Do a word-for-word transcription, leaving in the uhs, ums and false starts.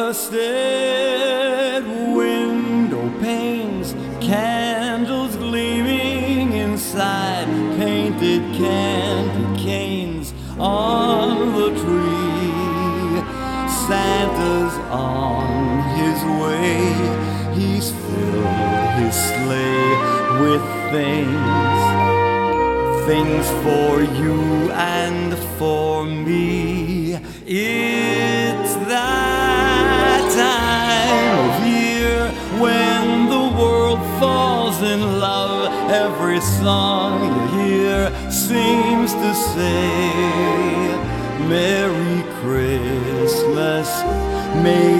dusted window panes, candles gleaming inside, painted candy canes on the tree. Santa's on his way, he's filled his sleigh with things, things for you and for me. It's that time of year when the world falls in love. Every song you hear seems to say, Merry Christmas, may